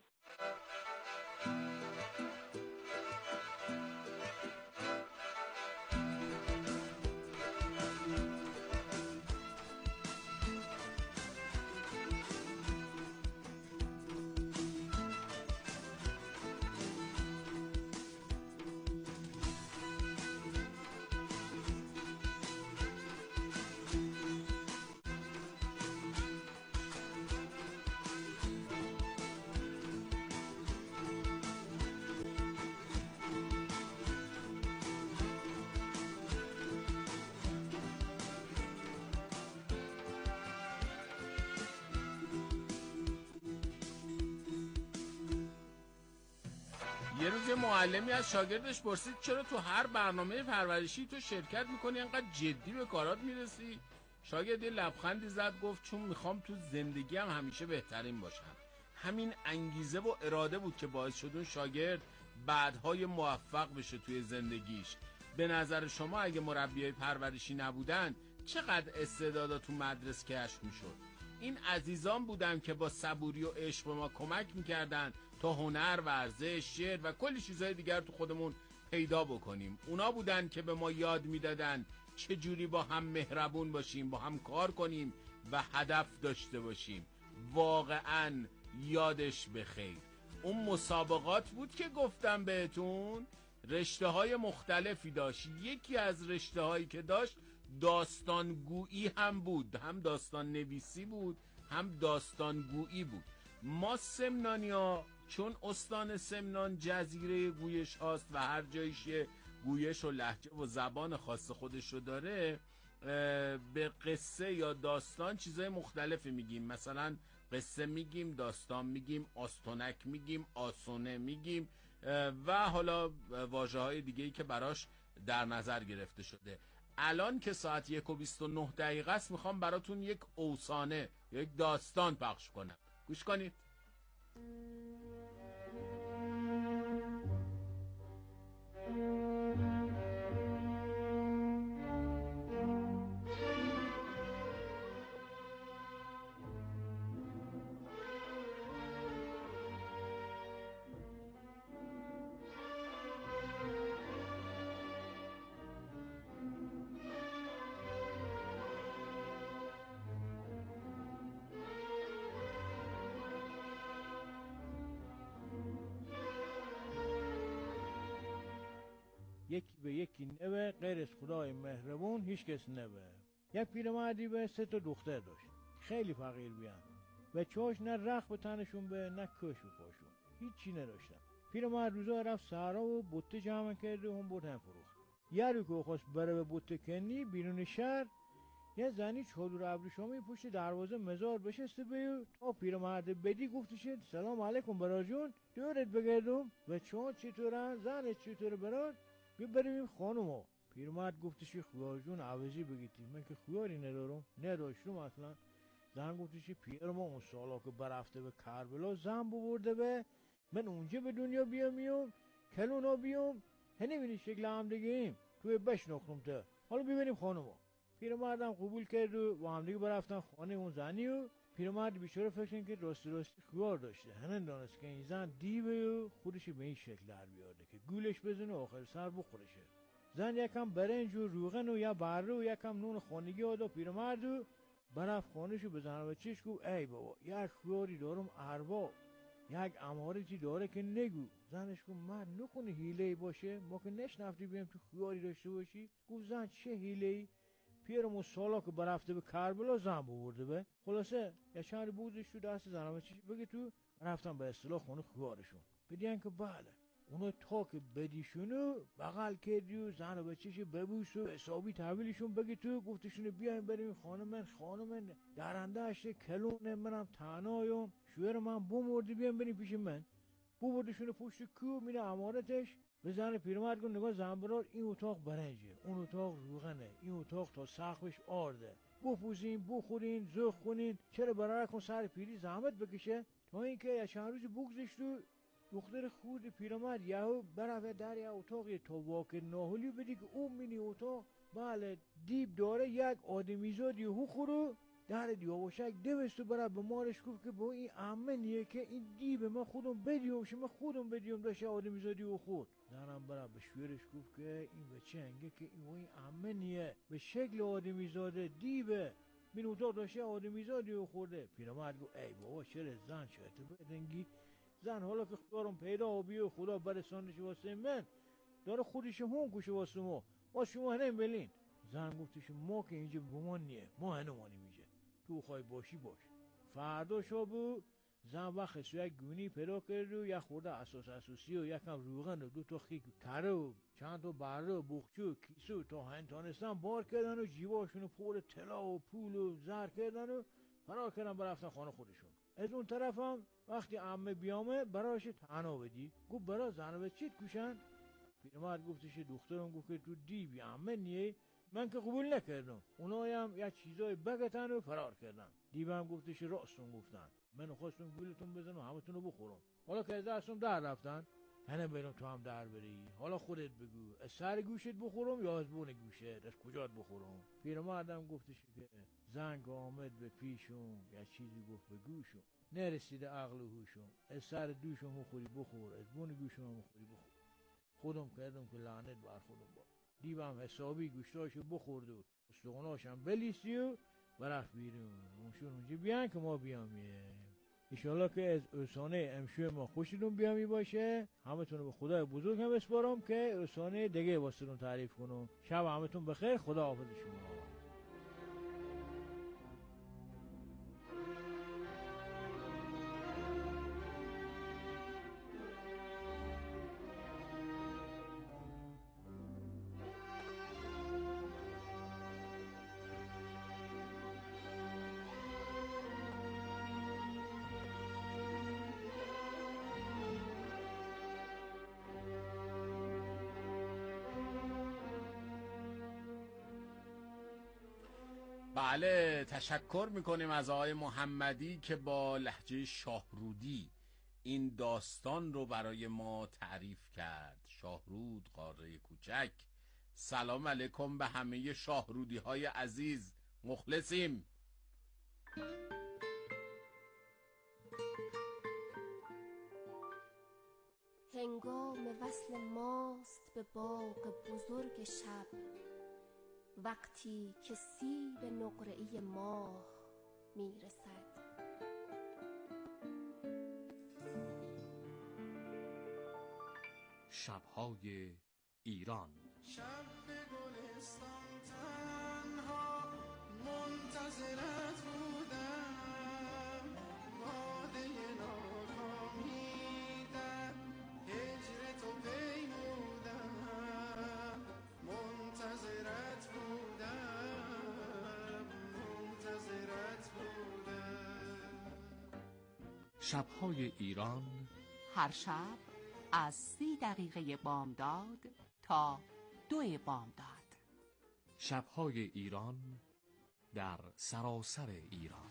یه روز معلمی از شاگردش پرسید چرا تو هر برنامه پرورشی تو شرکت میکنی، انقدر جدی به کارات میرسی؟ شاگرد یه لبخندی زد، گفت چون میخوام تو زندگی هم همیشه بهترین باشم. همین انگیزه و اراده بود که باعث شد اون شاگرد بعدهای موفق بشه توی زندگیش. به نظر شما اگه مربیای پرورشی نبودن چقدر استعدادا تو مدرسه کشف میشد؟ این عزیزان بودن که با صبوری و عشق به ما کمک میکردن تا هنر، ورزش، شعر و کلی چیزهای دیگر تو خودمون پیدا بکنیم. اونا بودن که به ما یاد میدادن چجوری با هم مهربون باشیم، با هم کار کنیم و هدف داشته باشیم. واقعا یادش بخیر. اون مسابقات بود که گفتم بهتون، رشته های مختلفی داشت. یکی از رشته هایی که داشت داستانگویی هم بود، هم داستان نویسی بود هم داستانگویی بود. ما سمنانیا چون استان سمنان جزیره گویش هاست و هر جایش گویش و لهجه و زبان خاص خودش رو داره، به قصه یا داستان چیزای مختلفی میگیم. مثلا قصه میگیم، داستان میگیم، آستونک میگیم، آسونه میگیم و حالا واژه های دیگه‌ای که براش در نظر گرفته شده. الان که ساعت 1:29 است میخوام براتون یک افسانه یا یک داستان پخش کنم. گوش کنید. یکی به یکی نوه، غیر از خدای مهربون هیچ کس نوه. یک پیرمردی به 3 دختر داشت، خیلی فقیر بیان و چاش نه رخت به تنشون به نه کش به پاشون، هیچی نداشتن. پیرمرد روزا رفت صحرا و بوته جمع کرد و هم بوته فروخت. یارو که خواست بره به بوته کنی بیرون شهر، یه زنی چادر ابریشمی پشت دروازه مزار بشسته بیو تا پیرمرد بدی گفتش سلام علیکم برادر جون، دورت بگردم و چون چطورن زنت چطوره برات، بیا بریم خانومو. پیرمرد گفتش خدا جون عوضی بگیتی، من که خیاری نداشتم اصلا. زن گفتش پیرما اون سالا که برفته به کربلا زن بورده به من اونجا به دنیا بیام کلونا بیام نمیبینی شکل هم دیگه ایم توی بشناختم تا حالا ببینیم خانومو. پیرمردم قبول کرد و با هم دیگه برفتن خانه اون زنی و پیرمرد بیچاره فکر کرد راستی خیار داشته، هنن دانست که این زن دیوه و خودش به این شکل در بیارده که گولش بزنه و آخر سر بخورشه. زن یکم برنج و روغن و یا بره و یکم نون خانگی آده پیرمرد و برفت خانهشو بزنه و چش گفت ای بابا یک خیاری دارم ارباب، یک امارتی داره که نگو. زنش گفت من نکنه حیله‌ای باشه، ما که نشنفتی بیم تو خیاری داشته باشی. گفت زن چه حیله‌ای؟ پیرمون سالا که برفته به کربلا زن بورده به. خلاصه یه چند بودش تو دست زن و چش بگی تو رفتن به اصطلاح خونه خیارشون. بدین که بله اونو تا که بدیشونو بغل کردی و زن و بچهش ببوس و حسابی تحویلشون بگی تو گفتشونه بیاین بریم خانه من درنده هشته کلونه، منم تنهایم، شوهر من بمرده بیاین بریم پیش من. بردشونه پشت کو میره امارتش به زن پیرمرد گفت نگاه زنبرار این اتاق برنجه، اون اتاق روغنه، این اتاق تا سقفش آرده، بپوزین بخورین زخ کنین، چرا برادرکون سر پیری زحمت بکشه. تا اینکه یه چند روز بگذشت و دختر خود پیرمرد یهو برفت در یه اتاقی تا واقع ناهلی بدی که اون مینی اتاق بله دیب داره، یک آدمیزادی هو خورو در دیواشک دوستو برای به مارش گفت که با این امنیه که این دیب من خودم بدیوم داشته آدمیزادی هو خورد. زنم برای به شوهرش گفت که این بچه انگه که این امنیه به شکل آدمیزاده دیبه من اتاق داشته آدمیزادی هو خورده. پیرمرد گفت ای بابا چرا زن چه بدنگی، زن حالا که خیارم پیدا و بیو خدا برسانش واسه من داره خودش هم گوشه واسه ما شما هنم بلین. زن گفتش ما که اینجا بمان نیه، ما هنمانی میجه، تو خواهی باشی باش. فردا شابو زن وقت سو یک گونی پیدا کرد و یک خورده اساسی و یکم روغن و 2 خیک کره و چند تا بره و بخچو و کیسو تا هنتانستن بار کردن و جیباشونو پر طلا و پول و زر کردن و فرار کردن برفتن خانه خودشون. از اون طرفم وقتی عمه بیامه براش تنها بدی گفت برا زن و چیت کوشن. پیرمرد گفتش دخترم گفت که تو دیوی عمه نیه، من که قبول نکردم، اونایم یه چیزای بگتن و فرار کردن. دیوم گفتش راستون گفتن، من خواستم گولتون بزنم و همتون رو بخورم، حالا که از دستم در رفتن هنه برم تو هم در بری، حالا خودت بگو از سر گوشت بخورم یا از بون گوشت، از کجات بخورم. پیرمردم گفتش که زنگ آمد به پیشم یه چیزی گفت به گوشم، نرسیده عقل و هوشم، از سر دوشم خوری بخور، از بون گوشم خوری بخور. خودم کردم که لعنت بر خودم با. دیوم حسابی گوشتاشو بخورد و استخوناشم بلیسی و برفت بیرون. اونشون اونجا بیان که ما بیامیم. ایشالله که از ارسانه امشو ما خوشتون بیامی باشه. همتون رو به خدای بزرگ هم اسپارم که ارسانه دیگه واسهتون تعریف کنم. شب همتون بخیر، خدا حافظ شما. بله، تشکر میکنیم از آقای محمدی که با لهجه شاهرودی این داستان رو برای ما تعریف کرد. شاهرود قاره کوچک. سلام علیکم به همه شاهرودی های عزیز، مخلصیم. هنگام وصل ماست به باغ بزرگ شب، وقتی که سیب نقره‌ای ماه میرسد. شب‌های ایران. شب به گلستان تنها منتظرت بودم، باده ناکامی در شب‌های ایران هر شب از 30 بامداد تا 2 بامداد. شب‌های ایران در سراسر ایران.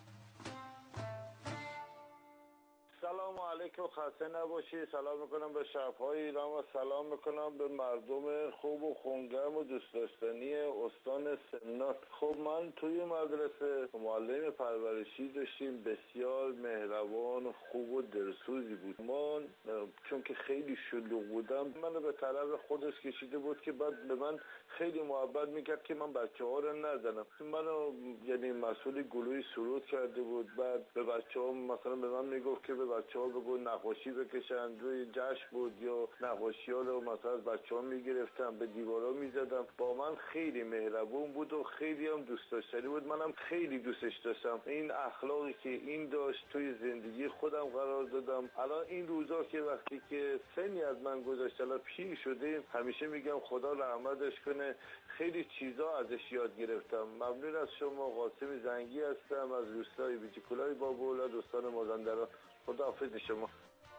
سلام علیکم، خسته نباشید. سلام میکنم به شب‌های ایران و سلام میکنم به مردم خوب و خونگرم و دوست داشتنی استان سمنان. خب من توی مدرسه معلم پرورشی داشتیم، بسیار مهربان، خوب و دلسوزی بود. ما چون که خیلی شلوغ بودم منو به طرف خودش کشیده بود که بعد به من خیلی محبت میکرد که من بچه‌ها رو نزنم. منو یعنی مسئول گلوی سرود کرده بود. بعد به بچه‌ها مثلا به من میگفت که به بچه‌ها بگو نقاشی بکشن. روی جشن بود یا نقاشی‌ها رو مثلا از بچه‌ها میگرفتم به دیوارا میزدم. با من خیلی مهربون بود و خیلی هم دوست داشتنی بود. منم خیلی دوستش داشتم. این اخلاقی که این داشت توی زندگی خودم قرار دادم. الان این روزا که وقتی که سنی از من گذشت، الان پیر شدیم، همیشه میگم خدا رحمتش کنه. خیلی چیزا ازش یاد گرفتم. ممنون از شما. قاسم زنگی هستم از روستای بیچیکولای باباولاد استان مازندران. خداحافظ شما.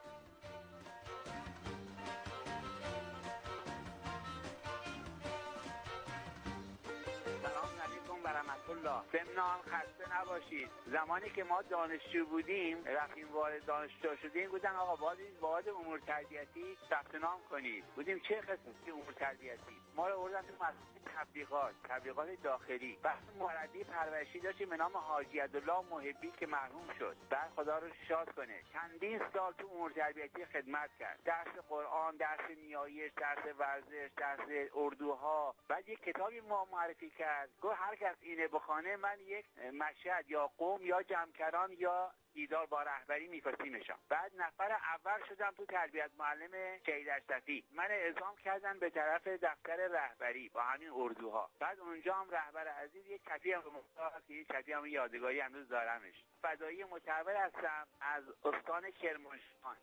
الله. سمنان خسته نباشید. زمانی که ما دانشجو بودیم رفتیم وارد دانشجو شدیم بودن آقا باید امور تربیتی ثبت نام کنید. بودیم چه قسمتی امور تربیتی؟ ما رو بردن تو تبلیغات داخلی. بعد مربی پرورشی داشتیم به نام حاجی عبدالله محبی که مرحوم شد. بعد خدا رو شاد کنه. چندین سال تو امور تربیتی خدمت کرد. درس قرآن، درس نیایش، درس ورزش، درس اردوها. بعد یک کتابی ما معرفی کرد. گفت هر کس اینه بخونه من یک مشهد یا قم یا جمکران یا دیدار با رهبری میفرستیمشان. بعد نفر اول شدم تو تربیت معلم شهید اشرفی. من اعزام کردن به طرف دفتر رهبری با همین اردوها. بعد اونجا هم رهبر عزیز یک کپی هم که این کپی هم یادگاری هنوز دارمش. فدایی متحول هستم از استان کرمانشاه.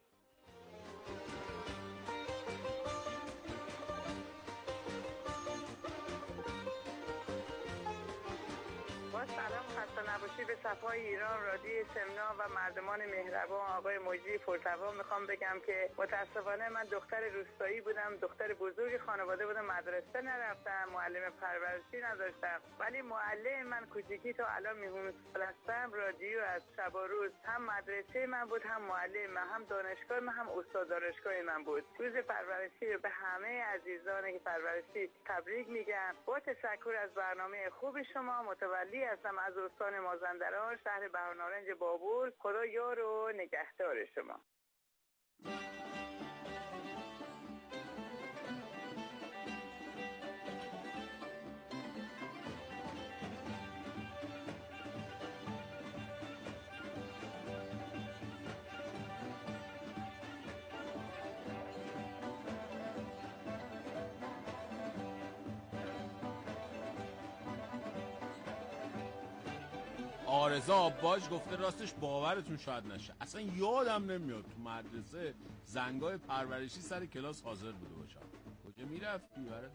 سلام، خسته نباشید. به صفای ایران، رادیو سمنان و مردمان مهربان آقای مجری پرتوا میخوام بگم که متاسفانه من دختر روستایی بودم، دختر بزرگ خانواده بودم، مدرسه نرفتم، معلم پرورشی نداشتم، ولی معلم من کوچیکی تا الان میمون هستم. رادیو از شب و روز هم مدرسه من بود، هم معلم من، هم دانشگاه من، هم استاد دانشگاه من بود. روز پرورشی رو به همه عزیزانی که پرورشی تبریک میگم. با تشکر از برنامه خوب شما. متولی هستم از استان مازندران، شهر بهارنارنج بابل. خدا یار و نگهدار شما. آرزا آباش گفته راستش باورتون شاید نشه، اصلا یادم نمیاد تو مدرسه زنگای پرورشی سر کلاس حاضر بوده باشم. کجا میرفتی برادر؟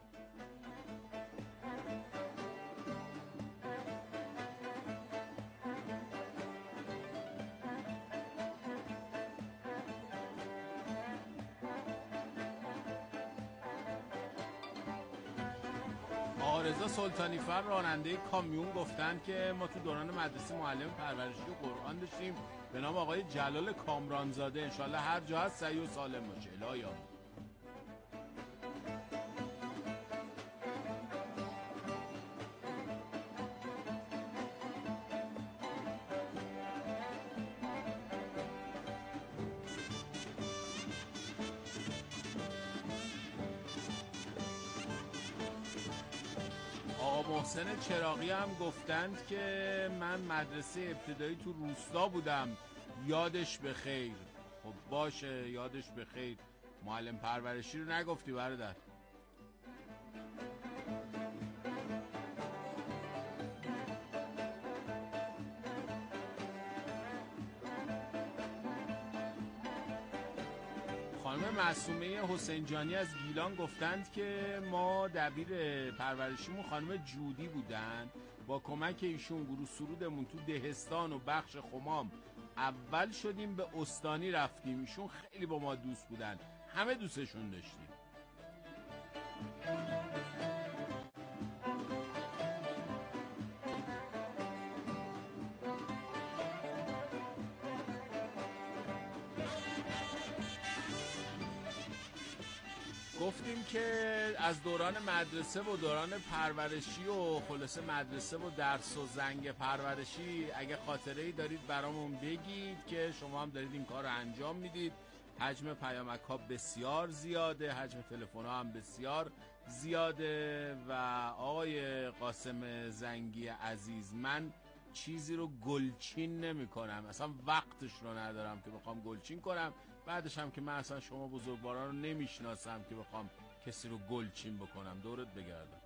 آرزا سلطانی فر راننده کامیون گفتن که ما تو دوران مدرسه معلم پرورشی و قرآن داشتیم به نام آقای جلال کامرانزاده. انشالله هر جا هست صحیح و سالم باشه. الهی آمین. محسن چراغی هم گفتند که من مدرسه ابتدایی تو روستا بودم، یادش بخیر. خب باشه، یادش بخیر. معلم پرورشی رو نگفتی برادر؟ خانم معصومه حسین جانی از گیلان گفتند که ما دبیر پرورشیمون خانم جودی بودن. با کمک ایشون گروه سرودمون تو دهستان و بخش خمام اول شدیم به استانی رفتیم. ایشون خیلی با ما دوست بودن، همه دوستشون داشتیم. گفتیم که از دوران مدرسه و دوران پرورشی و خلاصه مدرسه و درس و زنگ پرورشی اگه خاطره‌ای دارید برامون بگید که شما هم دارید این کار رو انجام میدید. حجم پیامک ها بسیار زیاده، حجم تلفن ها هم بسیار زیاده. و آقای قاسم زنگی عزیز، من چیزی رو گلچین نمی کنم، اصلا وقتش رو ندارم که بخوام گلچین کنم. بعدش هم که من اصلا شما بزرگواران رو نمیشناسم که بخوام کسی رو گلچین بکنم. دورت بگردم.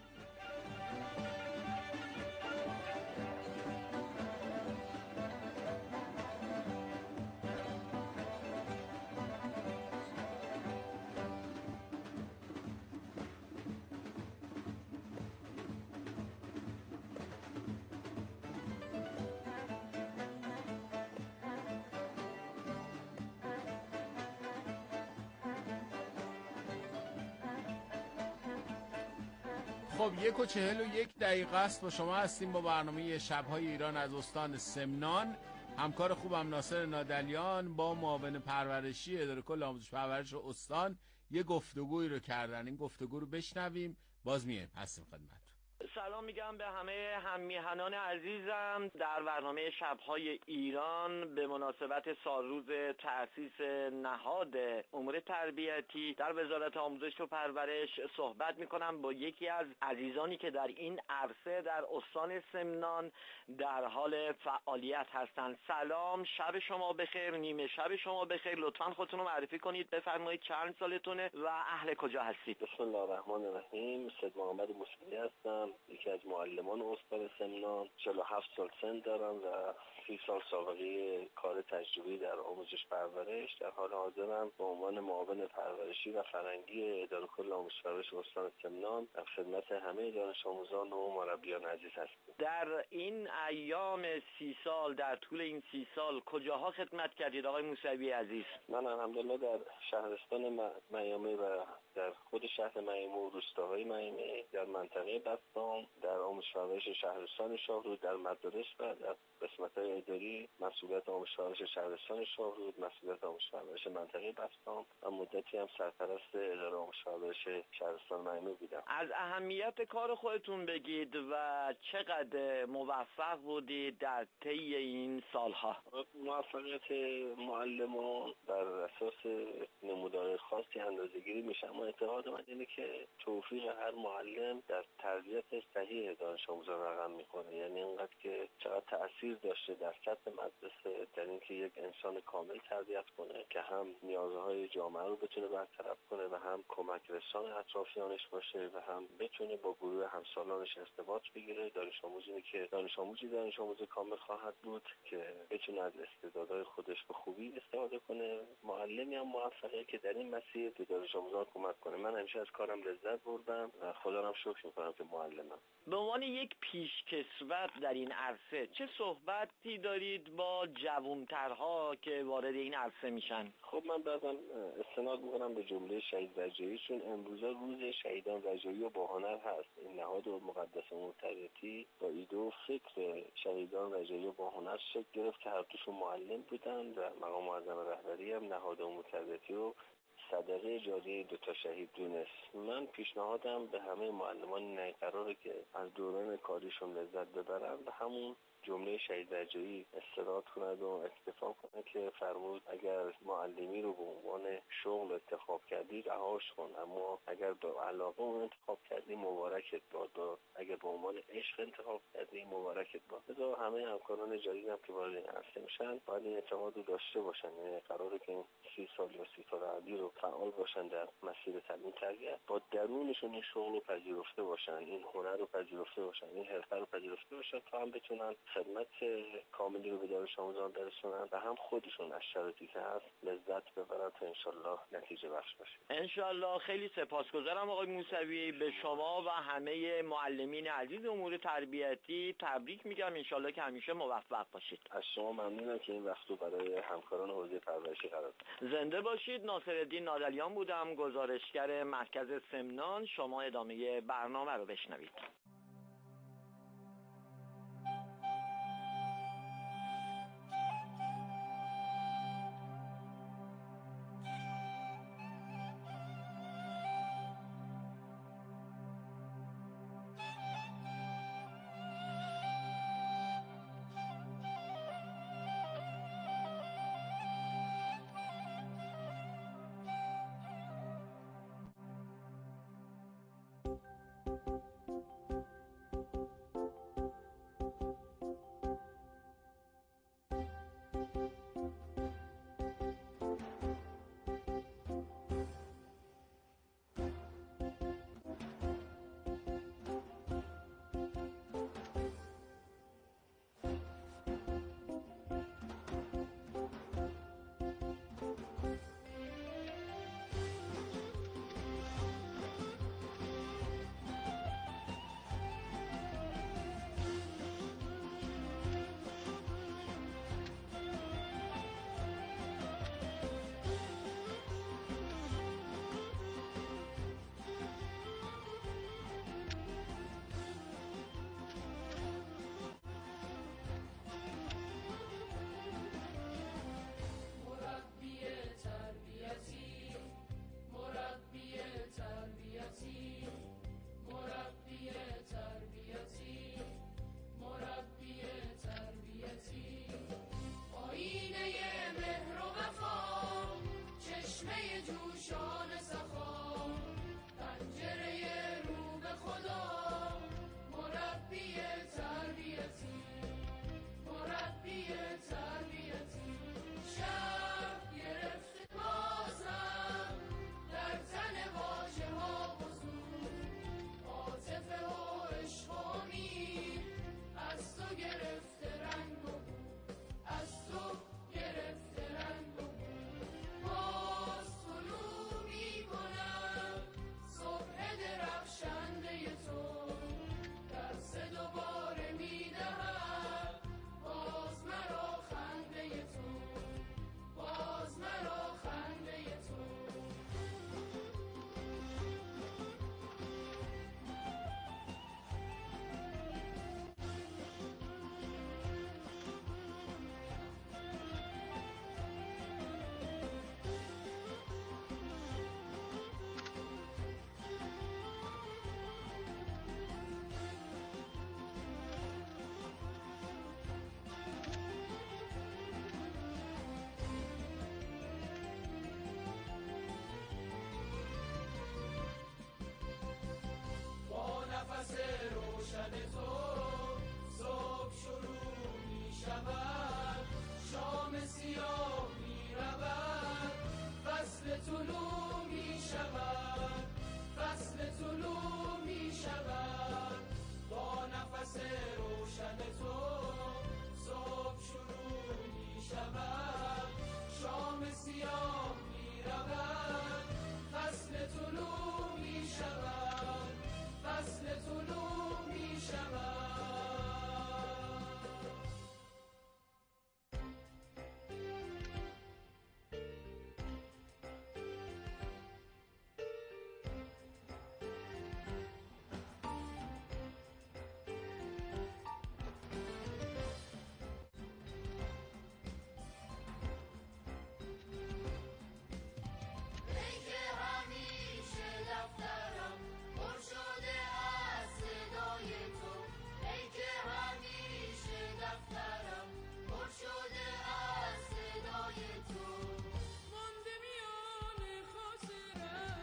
خب 1:41 است. با شما هستیم با برنامه شب‌های ایران از استان سمنان. همکار خوبم ناصر نادلیان با معاون پرورشی اداره کل آموزش پرورش استان یه گفتگویی رو کردن. این گفتگو رو بشنویم، باز میایم هستیم خدمت. سلام میگم به همه هممیهنان عزیزم در برنامه شب‌های ایران به مناسبت سالروز تأسیس نهاد امور تربیتی در وزارت آموزش و پرورش صحبت میکنم با یکی از عزیزانی که در این عرصه در استان سمنان در حال فعالیت هستند. سلام، شب شما بخیر، نیمه شب شما بخیر. لطفاً خودتون رو معرفی کنید، بفرمایید چند سالتونه و اهل کجا هستید؟ بسم الله الرحمن الرحیم. سید محمد موسوی هستم، یکی از معلمان استان سمنان. 47 سال سن دارم و 30 سال سابقه کار تجربی در آموزش پرورش. در حال حاضرم به عنوان معاون پرورشی و فرهنگی اداره کل آموزش پرورش استان سمنان در خدمت همه دانش آموزان و مربیان عزیز هستم. در این ایام 30 سال، در طول این 30 سال کجاها خدمت کردید آقای موسوی عزیز؟ من الحمدلله در شهرستان میامی و در خود شهر میامی و روستاهای میامی، در منطقه بستان، در آموزش پرورش شهرستان شاهرود، در مدارس و در قسمت‌های اداری مسئولیت آموزش پرورش شهرستان شاهرود، مسئولیت آموزش پرورش منطقه بستان و مدتی هم سرپرست اداره آموزش پرورش شهرستان میامی بودم. از اهمیت کار خودتون بگید و چقدر موفق بودید در طی این سالها؟ موفقیت معلمان بر اساس نمودار خاصی اندازه‌گیری میشه، اما اعتقاد من اینه که توفیق هر معلم در تربیت صحیح دانش آموزان رقم میکنه. یعنی اینقدر که چقدر تأثیر داشته در سطح مدرسه در اینکه یک انسان کامل تربیت کنه که هم نیازهای جامعه رو بتونه برطرف کنه و هم کمک رسان اطرافیانش باشه و هم بتونه با گروه همسالانش ارتباط بگیره. دانش آموزی که دانش آموز کامل خواهد بود که بتونه از استعدادهای خودش به خوبی استفاده کنه. معلمی هم موفقه که در این مسیر به دانش آموزان کمک کنه. من همیشه از کارم لذت بردم و خدا رو شکر میکنم که معلمم. به عنوان یک پیشکسوت در این عرصه چه صحبتی دارید با جوانترها که وارد این عرصه میشن؟ خب من بعضا استناد میکنم به جمله شهید رجایی، چون امروزه روز شهیدان رجایی و با هنر هست. این نهاد مقدس امور تربیتی با ایده و فکر شهیدان رجایی و با هنر شکل گرفت که هر دوشون معلم بودن و مقام معظم رهبری هم نهاد امور تربیتی و صدقه جاریه 2 شهید دونست. من پیشنهادم به همه معلمان اینه قراره که از دوران کاریشون لذت ببرن و همون جمله شهید رجایی استناد کند و اکتفا کنه که فرمود اگر معلمی رو به عنوان شغل انتخاب کردی رهاش کن، اما اگر با علاقه اون انتخاب کردی مبارکت باد، اگر به عنوان عشق انتخاب کردی مبارکت باد. لذا همه همکاران جدیدم که وارد این عرصه میشن باید این اعتماد رو داشته باشن. یعنی قراره که این 30 سال یا 30 سال بعدی رو فعال باشن در مسیر تعلیم تربیت، با درونشون این شغل رو پذیرفته باشن، این هنر رو پذیرفته باشن، این حرفه رو پذیرفته باشن تا هم بتونن خدمت کاملی رو به دانش آموزان برسونن و هم خودشون از شرایطی که هست لذت ببرن تا انشالله نتیجه بخش باشه. انشالله. خیلی سپاسگزارم آقای موسوی. به شما و همه معلمین عزیز امور تربیتی تبریک میگم. انشالله که همیشه موفق باشید. از شما ممنونم که این وقت رو برای همکاران حوزه پرورشی قرار دادید. زنده باشید. ناصرالدین نادلیان بودم، گزارشگر مرکز سمنان. شما ادامه برنامه رو بشنوید.